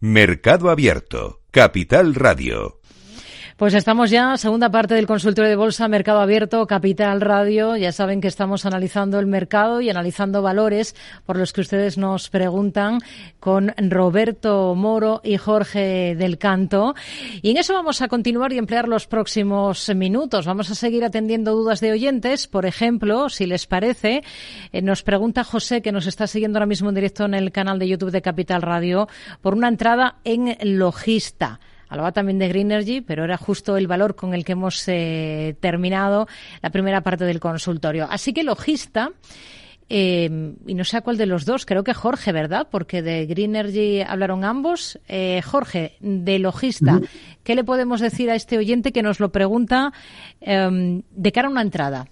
Mercado Abierto, Capital Radio. Pues estamos ya, segunda parte del consultorio de bolsa, Mercado Abierto, Capital Radio. Ya saben que estamos analizando el mercado y analizando valores por los que ustedes nos preguntan con Roberto Moro y Jorge del Canto. Y en eso vamos a continuar y emplear los próximos minutos. Vamos a seguir atendiendo dudas de oyentes. Por ejemplo, si les parece, nos pregunta José, que nos está siguiendo ahora mismo en directo en el canal de YouTube de Capital Radio, por una entrada en Logista. Hablaba también de Greenergy, pero era justo el valor con el que hemos terminado la primera parte del consultorio. Así que Logista, y no sé a cuál de los dos, creo que Jorge, ¿verdad? Porque de Greenergy hablaron ambos. Jorge, de Logista, ¿qué le podemos decir a este oyente que nos lo pregunta de cara a una entrada?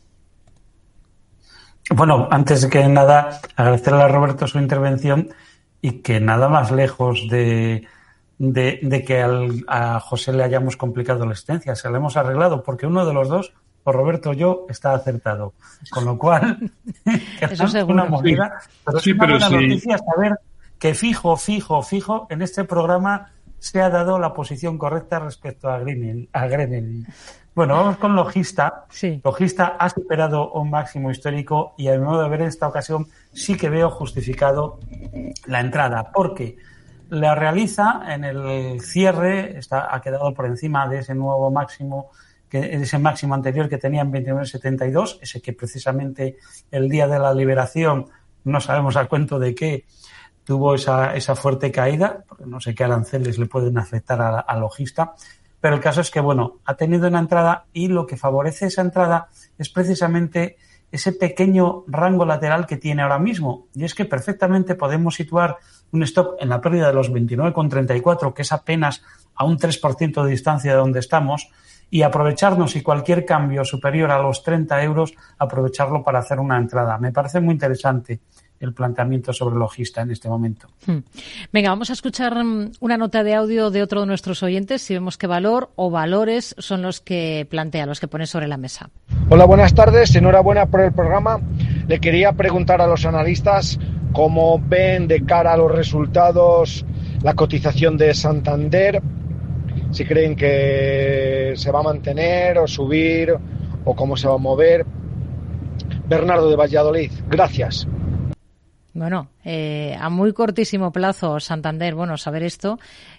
Bueno, antes que nada, agradecerle a Roberto su intervención y que nada más lejos de que a José le hayamos complicado la existencia, se la hemos arreglado, porque uno de los dos, o Roberto o yo, está acertado. Con lo cual, eso seguro. Una movida, pero sí, es una buena noticia saber que fijo, en este programa se ha dado la posición correcta respecto a Greenergy. Bueno, vamos con Logista. Sí. Logista ha superado un máximo histórico y a mi modo de ver en esta ocasión sí que veo justificado la entrada, porque la realiza en el cierre, ha quedado por encima de ese nuevo máximo, ese máximo anterior que tenía en 29,72, ese que precisamente el día de la liberación, no sabemos a cuento de qué, tuvo esa fuerte caída, porque no sé qué aranceles le pueden afectar a Logista, pero el caso es que, bueno, ha tenido una entrada y lo que favorece esa entrada es precisamente ese pequeño rango lateral que tiene ahora mismo. Y es que perfectamente podemos situar un stop en la pérdida de los 29,34, que es apenas a un 3% de distancia de donde estamos, y aprovecharnos, y cualquier cambio superior a los 30 euros, aprovecharlo para hacer una entrada. Me parece muy interesante el planteamiento sobre Logista en este momento. Venga, vamos a escuchar una nota de audio de otro de nuestros oyentes, si vemos qué valor o valores son los que plantea, los que pone sobre la mesa. Hola, buenas tardes, enhorabuena por el programa. Le quería preguntar a los analistas cómo ven de cara a los resultados la cotización de Santander, si creen que se va a mantener o subir o cómo se va a mover. Bernardo de Valladolid, gracias. Bueno, a muy cortísimo plazo, Santander, bueno, saber esto,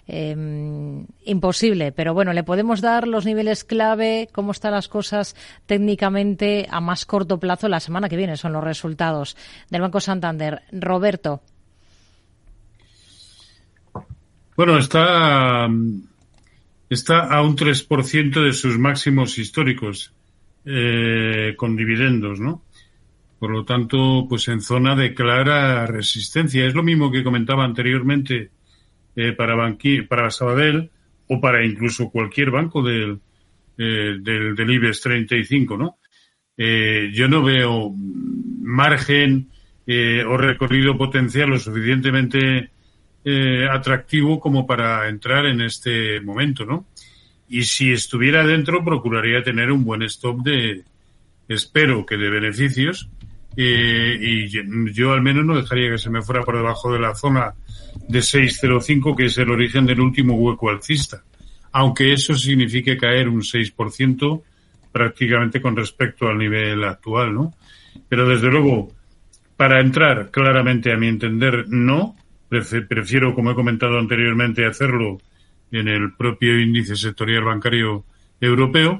imposible, pero bueno, le podemos dar los niveles clave, cómo están las cosas técnicamente a más corto plazo. La semana que viene son los resultados del Banco Santander. Roberto. Bueno, está a un 3% de sus máximos históricos, con dividendos, ¿no? Por lo tanto, pues en zona de clara resistencia. Es lo mismo que comentaba anteriormente para Sabadell o para incluso cualquier banco del IBEX 35, ¿no? Yo no veo margen o recorrido potencial lo suficientemente atractivo como para entrar en este momento, ¿no? Y si estuviera dentro, procuraría tener un buen stop espero que de beneficios, y yo al menos no dejaría que se me fuera por debajo de la zona de 6,05, que es el origen del último hueco alcista, aunque eso signifique caer un 6% prácticamente con respecto al nivel actual, ¿no? Pero desde luego, para entrar, claramente a mi entender, no. Prefiero, como he comentado anteriormente, hacerlo en el propio índice sectorial bancario europeo,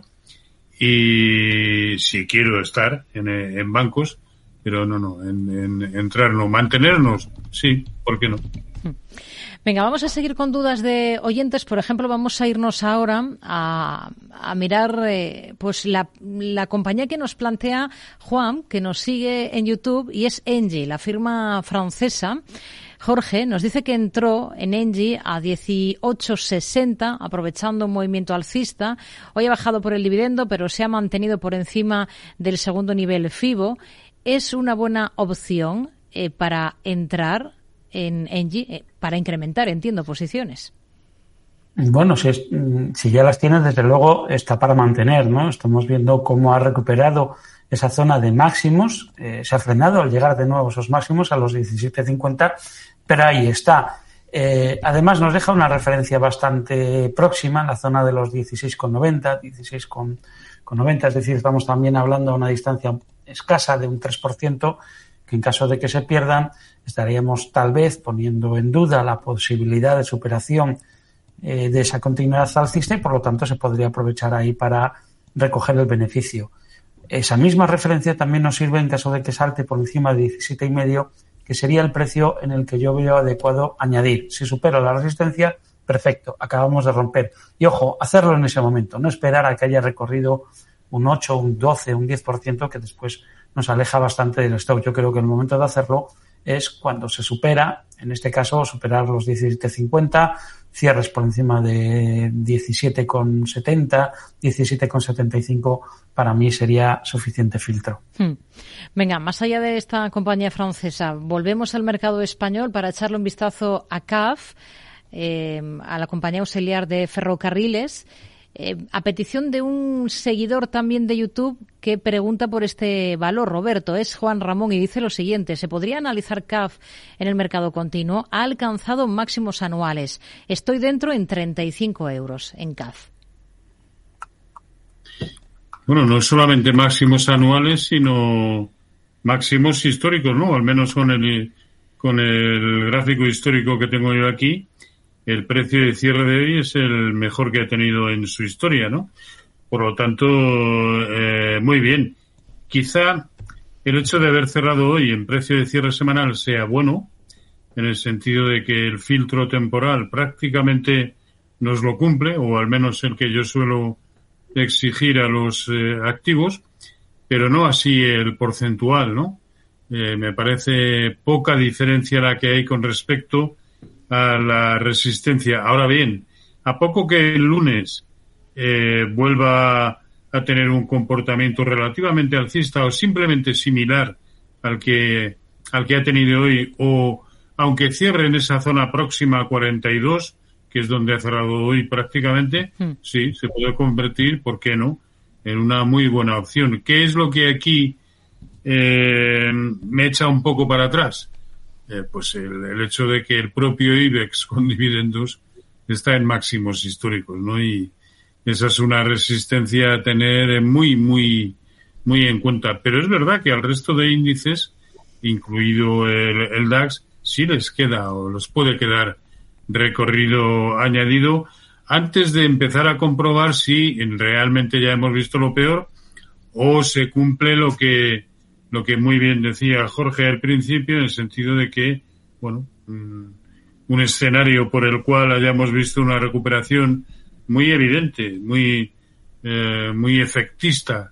y si quiero estar en bancos, pero no, en entrar no. Mantenernos, sí, ¿por qué no? Venga, vamos a seguir con dudas de oyentes. Por ejemplo, vamos a irnos ahora a mirar pues la compañía que nos plantea Juan, que nos sigue en YouTube, y es Engie, la firma francesa. Jorge nos dice que entró en Engie a 18,60, aprovechando un movimiento alcista. Hoy ha bajado por el dividendo, pero se ha mantenido por encima del segundo nivel FIBO. ¿Es una buena opción para entrar en Engie, para incrementar, entiendo, posiciones? Bueno, si ya las tienes, desde luego está para mantener, ¿no? Estamos viendo cómo ha recuperado esa zona de máximos, se ha frenado al llegar de nuevo a esos máximos, a los 17,50, pero ahí está. Además, nos deja una referencia bastante próxima en la zona de los 16,90, 16,90, es decir, estamos también hablando a una distancia escasa de un 3%, que en caso de que se pierdan, estaríamos tal vez poniendo en duda la posibilidad de superación de esa continuidad alcista y, por lo tanto, se podría aprovechar ahí para recoger el beneficio. Esa misma referencia también nos sirve en caso de que salte por encima de 17,5, que sería el precio en el que yo veo adecuado añadir. Si supero la resistencia, perfecto, acabamos de romper. Y ojo, hacerlo en ese momento, no esperar a que haya recorrido un 8, un 12, un 10%, que después nos aleja bastante del stop. Yo creo que el momento de hacerlo es cuando se supera, en este caso, superar los 17,50, cierres por encima de 17,70, 17,75, para mí sería suficiente filtro. Venga, más allá de esta compañía francesa, volvemos al mercado español para echarle un vistazo a CAF, a la compañía auxiliar de ferrocarriles, a petición de un seguidor también de YouTube que pregunta por este valor. Roberto, es Juan Ramón, y dice lo siguiente: ¿se podría analizar CAF en el mercado continuo? Ha alcanzado máximos anuales. Estoy dentro en 35 euros en CAF. Bueno, no solamente máximos anuales, sino máximos históricos, ¿no? Al menos con el gráfico histórico que tengo yo aquí, el precio de cierre de hoy es el mejor que ha tenido en su historia, ¿no? Por lo tanto, muy bien. Quizá el hecho de haber cerrado hoy en precio de cierre semanal sea bueno, en el sentido de que el filtro temporal prácticamente nos lo cumple, o al menos el que yo suelo exigir a los activos, pero no así el porcentual, ¿no? Me parece poca diferencia la que hay con respecto a la resistencia. Ahora bien, a poco que el lunes vuelva a tener un comportamiento relativamente alcista o simplemente similar al que ha tenido hoy, o aunque cierre en esa zona próxima a 42, que es donde ha cerrado hoy prácticamente, sí, se puede convertir, ¿por qué no?, en una muy buena opción. ¿Qué es lo que aquí me echa un poco para atrás? Pues el hecho de que el propio IBEX con dividendos está en máximos históricos, ¿no? Y esa es una resistencia a tener muy, muy, muy en cuenta. Pero es verdad que al resto de índices, incluido el DAX, sí les queda o los puede quedar recorrido añadido antes de empezar a comprobar si realmente ya hemos visto lo peor o se cumple lo que muy bien decía Jorge al principio, en el sentido de que, bueno, un escenario por el cual hayamos visto una recuperación muy evidente, muy efectista,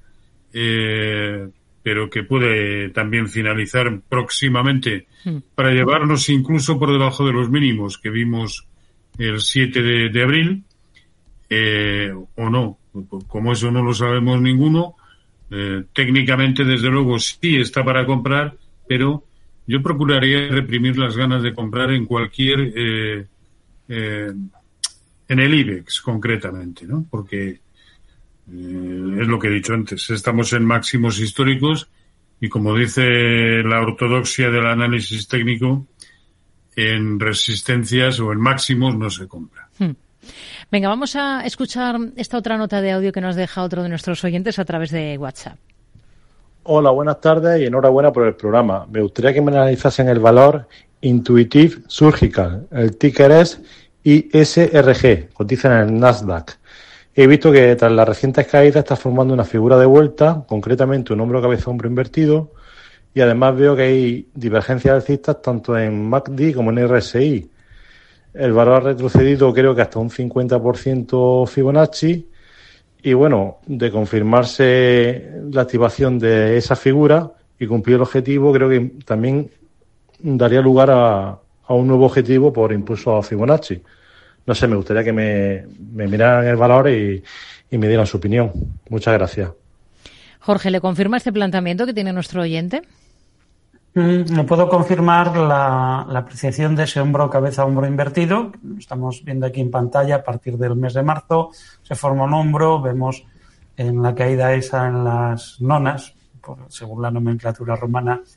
pero que puede también finalizar próximamente para llevarnos incluso por debajo de los mínimos que vimos el 7 de abril, o no. Como eso no lo sabemos ninguno, técnicamente, desde luego, sí está para comprar, pero yo procuraría reprimir las ganas de comprar en cualquier, en el IBEX concretamente, ¿no? Porque es lo que he dicho antes, estamos en máximos históricos y, como dice la ortodoxia del análisis técnico, en resistencias o en máximos no se compra. Venga, vamos a escuchar esta otra nota de audio que nos deja otro de nuestros oyentes a través de WhatsApp. Hola, buenas tardes y enhorabuena por el programa. Me gustaría que me analizasen el valor Intuitive Surgical. El ticker es ISRG, cotiza en el Nasdaq. He visto que tras las recientes caídas está formando una figura de vuelta, concretamente un hombro cabeza hombro invertido, y además veo que hay divergencias alcistas tanto en MACD como en RSI. El valor ha retrocedido creo que hasta un 50% Fibonacci, y bueno, de confirmarse la activación de esa figura y cumplir el objetivo, creo que también daría lugar a un nuevo objetivo por impulso a Fibonacci. No sé, me gustaría que me miraran el valor y me dieran su opinión. Muchas gracias. Jorge, ¿le confirma este planteamiento que tiene nuestro oyente? Le puedo confirmar la apreciación de ese hombro cabeza hombro invertido. Estamos viendo aquí en pantalla a partir del mes de marzo. Se forma un hombro, vemos en la caída esa en las nonas, según la nomenclatura romana,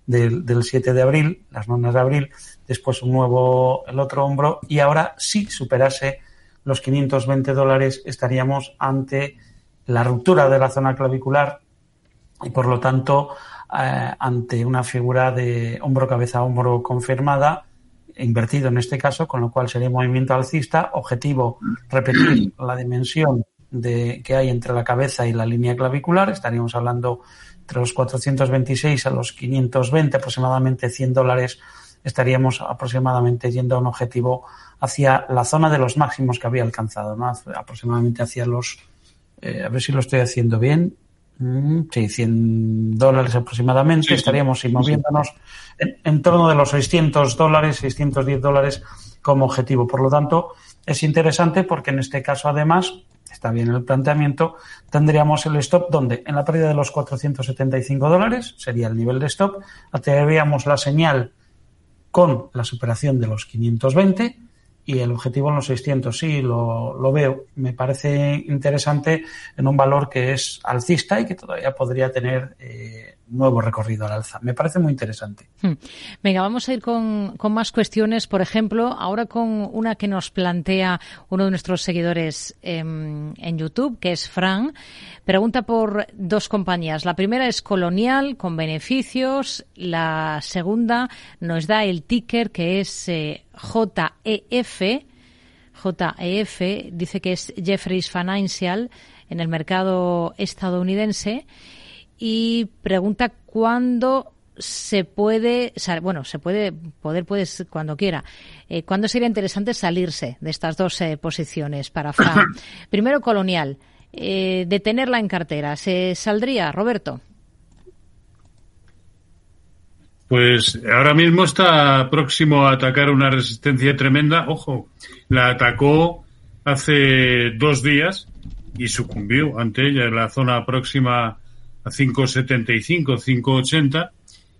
del 7 de abril, las normas de abril, después el otro hombro, y ahora si superase los $520 estaríamos ante la ruptura de la zona clavicular y por lo tanto ante una figura de hombro-cabeza-hombro confirmada, invertido en este caso, con lo cual sería un movimiento alcista. Objetivo, repetir la dimensión que hay entre la cabeza y la línea clavicular. Estaríamos hablando entre los 426 a los 520, aproximadamente $100. Estaríamos aproximadamente yendo a un objetivo hacia la zona de los máximos que había alcanzado, ¿no? Aproximadamente hacia los, a ver si lo estoy haciendo bien, sí, $100 aproximadamente. Sí, estaríamos moviéndonos en torno de los $600, $610 como objetivo. Por lo tanto, es interesante porque en este caso, además, está bien el planteamiento, tendríamos el stop donde en la pérdida de los $475 sería el nivel de stop, tendríamos la señal con la superación de los 520 y el objetivo en los 600. Sí, lo veo. Me parece interesante en un valor que es alcista y que todavía podría tener nuevo recorrido al alza. Me parece muy interesante. Venga, vamos a ir con más cuestiones. Por ejemplo, ahora con una que nos plantea uno de nuestros seguidores en YouTube, que es Fran. Pregunta por dos compañías. La primera es Colonial, con beneficios. La segunda nos da el ticker, que es JEF. JEF dice que es Jefferies Financial en el mercado estadounidense y pregunta cuándo se puede, puedes cuando quiera. ¿Cuándo sería interesante salirse de estas dos posiciones para Fran? Primero, Colonial. De tenerla en cartera, ¿se saldría, Roberto? Pues ahora mismo está próximo a atacar una resistencia tremenda. Ojo, la atacó hace 2 días y sucumbió ante ella en la zona próxima a 5.75, 5.80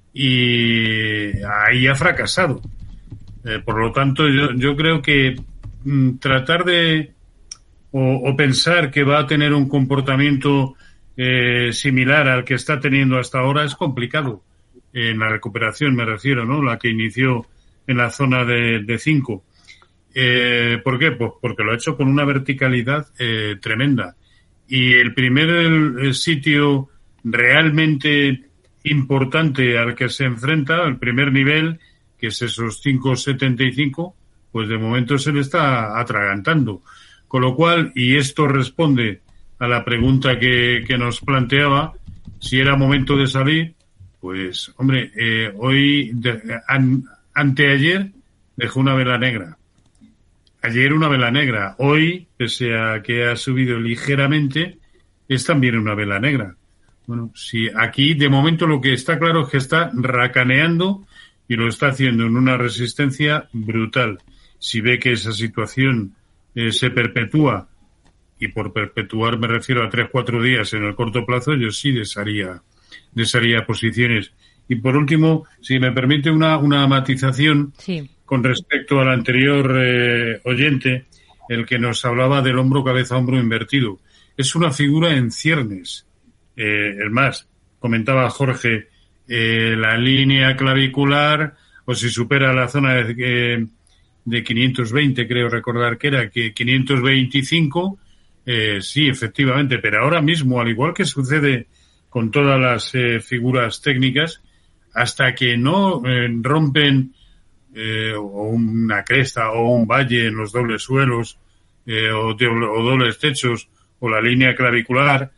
y ahí ha fracasado. Por lo tanto, yo creo que tratar de o pensar que va a tener un comportamiento similar al que está teniendo hasta ahora es complicado. En la recuperación me refiero, ¿no? La que inició en la zona de 5. ¿Por qué? Pues porque lo ha hecho con una verticalidad tremenda. Y el primer sitio realmente importante al que se enfrenta, el primer nivel, que es esos 5.75, pues de momento se le está atragantando. Con lo cual, y esto responde a la pregunta que nos planteaba, si era momento de salir, pues, hombre, hoy, anteayer, dejó una vela negra. Ayer una vela negra. Hoy, pese a que ha subido ligeramente, es también una vela negra. Bueno, si aquí, de momento, lo que está claro es que está racaneando y lo está haciendo en una resistencia brutal. Si ve que esa situación se perpetúa, y por perpetuar me refiero a 3-4 días en el corto plazo, yo sí desharía posiciones. Y por último, si me permite una matización con respecto al anterior oyente, el que nos hablaba del hombro cabeza hombro invertido. Es una figura en ciernes. Es más, comentaba Jorge, la línea clavicular, o si supera la zona de 520, creo recordar que era, que 525, sí, efectivamente, pero ahora mismo, al igual que sucede con todas las figuras técnicas, hasta que no rompen o una cresta o un valle en los dobles suelos o dobles techos o la línea clavicular,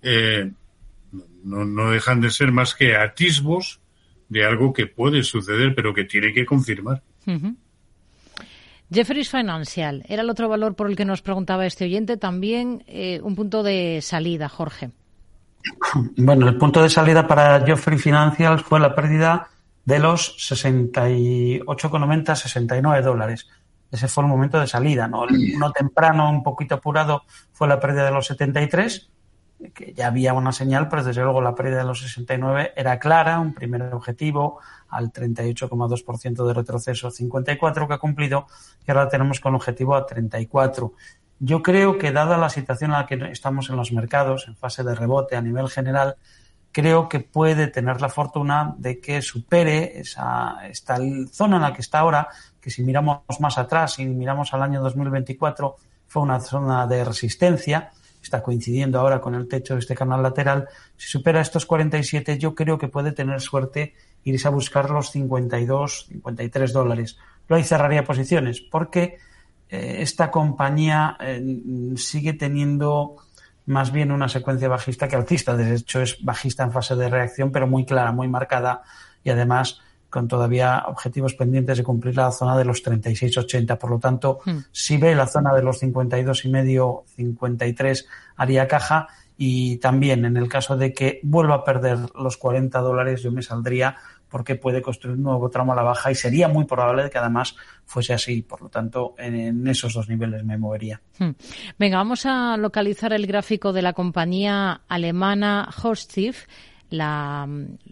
no dejan de ser más que atisbos de algo que puede suceder, pero que tiene que confirmar. Uh-huh. Jefferies Financial era el otro valor por el que nos preguntaba este oyente, también un punto de salida, Jorge. Bueno, el punto de salida para Jefferies Financial fue la pérdida de los 68,90, $69. Ese fue el momento de salida, ¿no? Uno temprano, un poquito apurado, fue la pérdida de los 73, que ya había una señal, pero desde luego la pérdida de los 69 era clara, un primer objetivo al 38,2% de retroceso, 54 que ha cumplido, y ahora tenemos con objetivo a 34. Yo creo que dada la situación en la que estamos en los mercados, en fase de rebote a nivel general, creo que puede tener la fortuna de que supere esta zona en la que está ahora, que si miramos más atrás y miramos al año 2024 fue una zona de resistencia, está coincidiendo ahora con el techo de este canal lateral. Si supera estos 47, yo creo que puede tener suerte irse a buscar los 52, 53 dólares. Lo ahí cerraría posiciones porque esta compañía sigue teniendo más bien una secuencia bajista que alcista. De hecho, es bajista en fase de reacción, pero muy clara, muy marcada y además con todavía objetivos pendientes de cumplir la zona de los 36,80. Por lo tanto, si ve la zona de los 52,5, 53, haría caja. Y también en el caso de que vuelva a perder los 40 dólares, yo me saldría porque puede construir un nuevo tramo a la baja y sería muy probable que además fuese así. Por lo tanto, en esos dos niveles me movería. Venga, vamos a localizar el gráfico de la compañía alemana Hochtief, la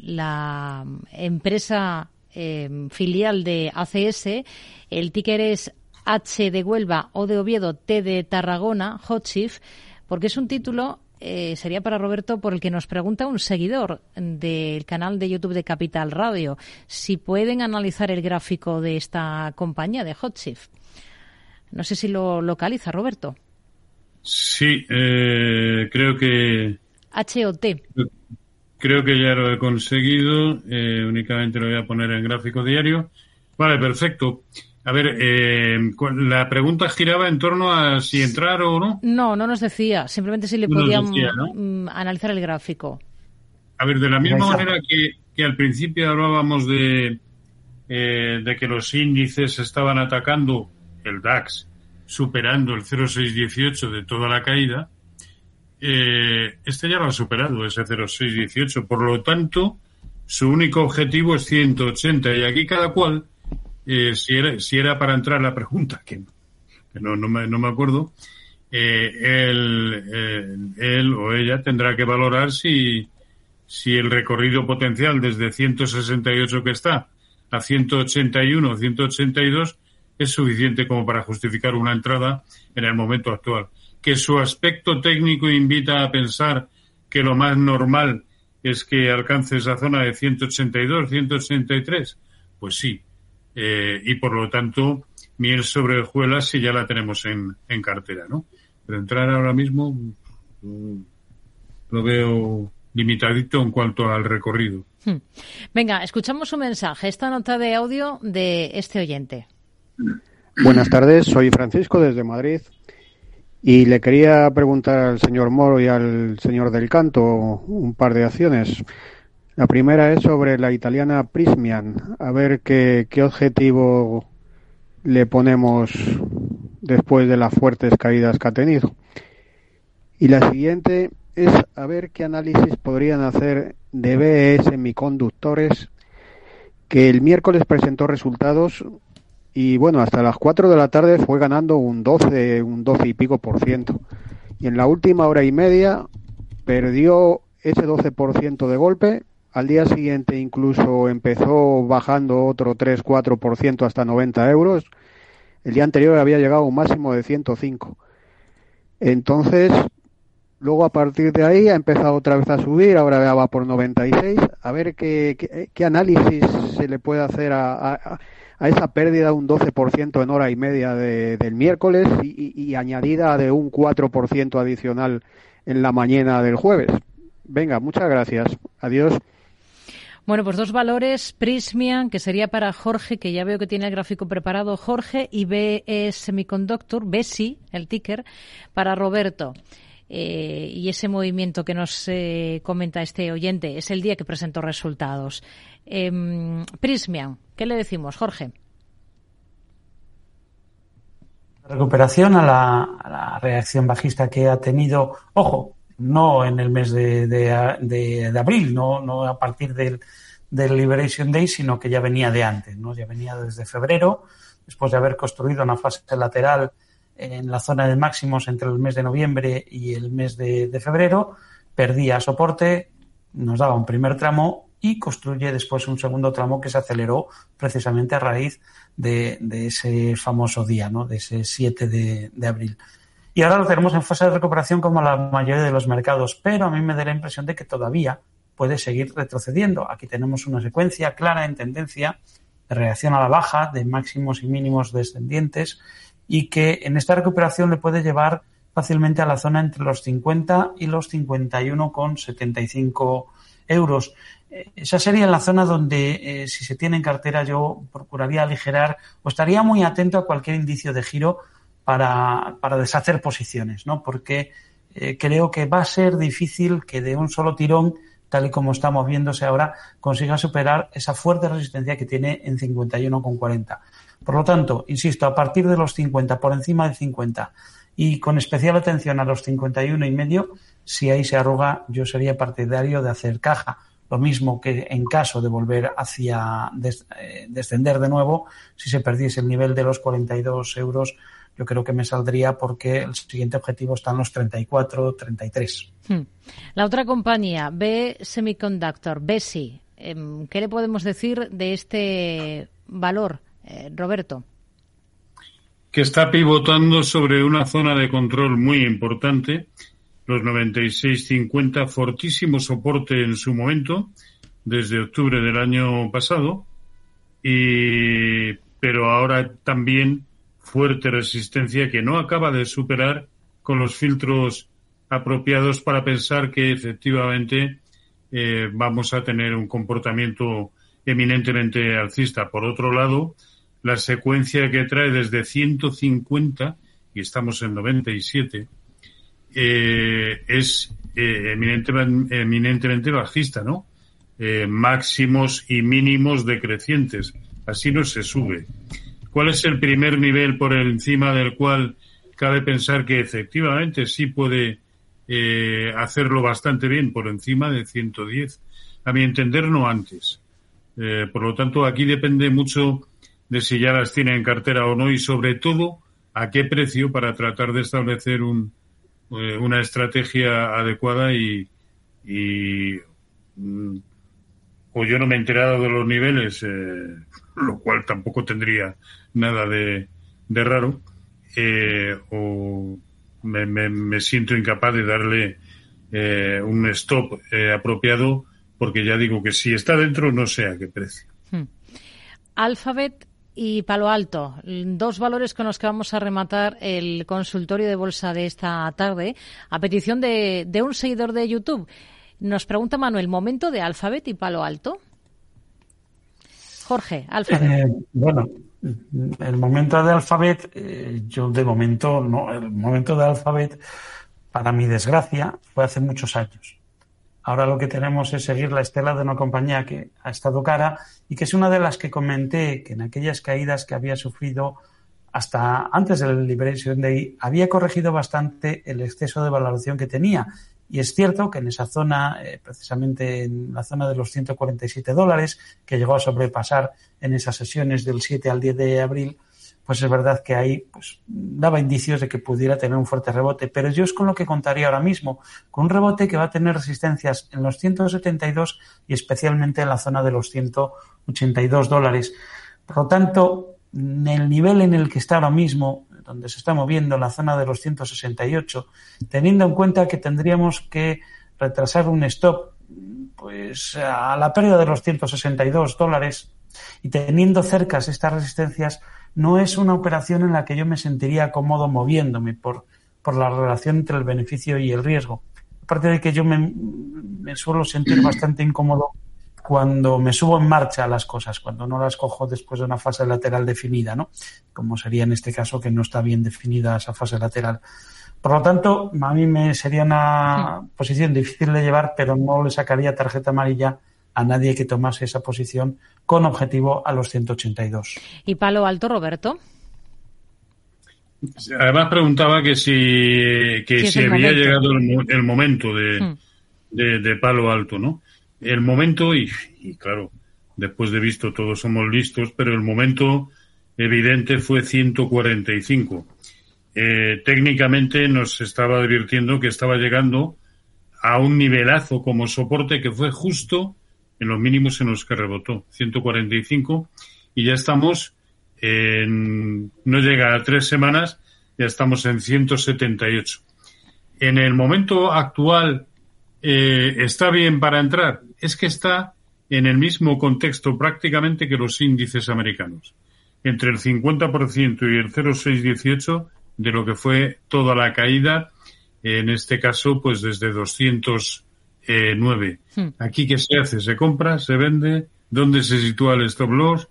empresa filial de ACS. El ticker es H de Huelva, O de Oviedo, T de Tarragona, Hochtief, porque es un título, sería para Roberto, por el que nos pregunta un seguidor del canal de YouTube de Capital Radio, si pueden analizar el gráfico de esta compañía, de Hochtief. No sé si lo localiza, Roberto. Sí, creo que... HOT. Creo que ya lo he conseguido. Únicamente lo voy a poner en gráfico diario. Vale, perfecto. A ver, la pregunta giraba en torno a si entrar o no. No nos decía. Simplemente si le podían analizar el gráfico. A ver, de la misma manera que al principio hablábamos de que los índices estaban atacando el DAX, superando el 0,618 de toda la caída, este ya lo ha superado, ese 0,618. Por lo tanto, su único objetivo es 180. Y aquí cada cual, si era para entrar la pregunta, que no me acuerdo, él o ella tendrá que valorar si el recorrido potencial desde 168 que está a 181 o 182 es suficiente como para justificar una entrada en el momento actual. Que su aspecto técnico invita a pensar que lo más normal es que alcance esa zona de 182, 183, pues sí. Y por lo tanto, miel sobre hojuelas si ya la tenemos en cartera, ¿no? Pero entrar ahora mismo lo veo limitadito en cuanto al recorrido. Venga, escuchamos un mensaje, esta nota de audio de este oyente. Buenas tardes, soy Francisco desde Madrid. Y le quería preguntar al señor Moro y al señor Del Canto un par de acciones. La primera es sobre la italiana Prysmian, a ver qué objetivo le ponemos después de las fuertes caídas que ha tenido. Y la siguiente es a ver qué análisis podrían hacer de BE Semiconductores, que el miércoles presentó resultados. Y bueno, hasta las 4 de la tarde fue ganando un 12 y pico %. Y en la última hora y media perdió ese 12% de golpe. Al día siguiente incluso empezó bajando otro 3-4% hasta 90 euros. El día anterior había llegado a un máximo de 105. Entonces, luego a partir de ahí ha empezado otra vez a subir, ahora ya va por 96. A ver qué análisis se le puede hacer a esa pérdida de un 12% en hora y media del miércoles y añadida de un 4% adicional en la mañana del jueves. Venga, muchas gracias. Adiós. Bueno, pues dos valores, Prysmian, que sería para Jorge, que ya veo que tiene el gráfico preparado, Jorge, y BE Semiconductor, BESI, el ticker, para Roberto. Y ese movimiento que nos comenta este oyente es el día que presentó resultados. Prysmian, ¿qué le decimos, Jorge? Recuperación a la reacción bajista que ha tenido, ojo, no en el mes de abril, no a partir del Liberation Day, sino que ya venía de antes, ¿no? Ya venía desde febrero, después de haber construido una fase lateral en la zona de máximos entre el mes de noviembre y el mes de febrero, perdía soporte, nos daba un primer tramo y construye después un segundo tramo que se aceleró precisamente a raíz de ese famoso día, ¿no? De ese 7 de abril. Y ahora lo tenemos en fase de recuperación como la mayoría de los mercados, pero a mí me da la impresión de que todavía puede seguir retrocediendo. Aquí tenemos una secuencia clara en tendencia de reacción a la baja, de máximos y mínimos descendientes, y que en esta recuperación le puede llevar fácilmente a la zona entre los 50 y los 51,75 euros. Esa sería la zona donde, si se tiene en cartera, yo procuraría aligerar o estaría muy atento a cualquier indicio de giro para deshacer posiciones, ¿no? Porque creo que va a ser difícil que de un solo tirón, tal y como estamos viéndose ahora, consiga superar esa fuerte resistencia que tiene en 51,40. Por lo tanto, insisto, a partir de los 50, por encima de 50 y con especial atención a los 51,5, si ahí se arruga, yo sería partidario de hacer caja. Lo mismo que en caso de volver hacia descender de nuevo, si se perdiese el nivel de los 42 euros, yo creo que me saldría porque el siguiente objetivo está en los 34, 33. La otra compañía, B Semiconductor, BESI, ¿qué le podemos decir de este valor, Roberto? Que está pivotando sobre una zona de control muy importante, los 96,50, fortísimo soporte en su momento, desde octubre del año pasado, pero ahora también fuerte resistencia que no acaba de superar con los filtros apropiados para pensar que efectivamente vamos a tener un comportamiento eminentemente alcista. Por otro lado, la secuencia que trae desde 150, y estamos en 97, es eminentemente bajista, ¿no? Máximos y mínimos decrecientes. Así no se sube. ¿Cuál es el primer nivel por encima del cual cabe pensar que efectivamente sí puede hacerlo bastante bien? Por encima de 110. A mi entender, no antes. Por lo tanto, aquí depende mucho de si ya las tiene en cartera o no y, sobre todo, a qué precio para tratar de establecer una estrategia adecuada o yo no me he enterado de los niveles, lo cual tampoco tendría nada de raro, o me siento incapaz de darle un stop apropiado, porque ya digo que si está dentro no sé a qué precio. Alphabet y Palo Alto, dos valores con los que vamos a rematar el consultorio de bolsa de esta tarde, a petición de un seguidor de YouTube. Nos pregunta Manuel, ¿momento de Alphabet y Palo Alto? Jorge, Alphabet. Bueno, el momento de Alphabet, yo de momento no. El momento de Alphabet, para mi desgracia, fue hace muchos años. Ahora lo que tenemos es seguir la estela de una compañía que ha estado cara y que es una de las que comenté que en aquellas caídas que había sufrido hasta antes del Liberation Day había corregido bastante el exceso de valoración que tenía. Y es cierto que en esa zona, precisamente en la zona de los $147, que llegó a sobrepasar en esas sesiones del 7 al 10 de abril, pues es verdad que ahí pues daba indicios de que pudiera tener un fuerte rebote. Pero yo es con lo que contaría ahora mismo, con un rebote que va a tener resistencias en los 172 y especialmente en la zona de los $182. Por lo tanto, en el nivel en el que está ahora mismo, donde se está moviendo, en la zona de los 168, teniendo en cuenta que tendríamos que retrasar un stop pues a la pérdida de los $162 y teniendo cercas estas resistencias, no es una operación en la que yo me sentiría cómodo moviéndome por la relación entre el beneficio y el riesgo. Aparte de que yo me suelo sentir bastante incómodo cuando me subo en marcha a las cosas, cuando no las cojo después de una fase lateral definida, ¿no? Como sería en este caso que no está bien definida esa fase lateral. Por lo tanto, a mí sería una posición difícil de llevar, pero no le sacaría tarjeta amarilla a nadie que tomase esa posición con objetivo a los 182. ¿Y Palo Alto, Roberto? Además preguntaba que si había llegado el momento de Palo Alto, ¿no? El momento, y claro, después de visto todos somos listos, pero el momento evidente fue 145. Técnicamente nos estaba advirtiendo que estaba llegando a un nivelazo como soporte que fue justo en los mínimos en los que rebotó, 145, y ya estamos no llega a 3 semanas, ya estamos en 178. En el momento actual, ¿está bien para entrar? Es que está en el mismo contexto prácticamente que los índices americanos, entre el 50% y el 0,618 de lo que fue toda la caída, en este caso pues desde 209. Aquí, ¿qué se hace? ¿Se compra? ¿Se vende? ¿Dónde se sitúa el stop loss?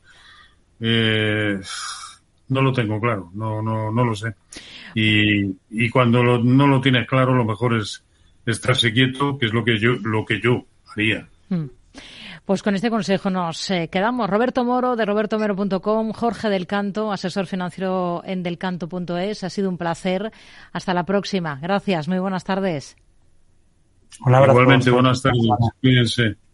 No lo tengo claro, no lo sé. Y cuando no lo tienes claro, lo mejor es estarse quieto, que es lo que yo haría. Pues con este consejo nos quedamos. Roberto Moro, de robertomoro.com, Jorge Del Canto, asesor financiero en delcanto.es. Ha sido un placer. Hasta la próxima. Gracias. Muy buenas tardes. Un abrazo. Igualmente, buenas tardes. Cuídense.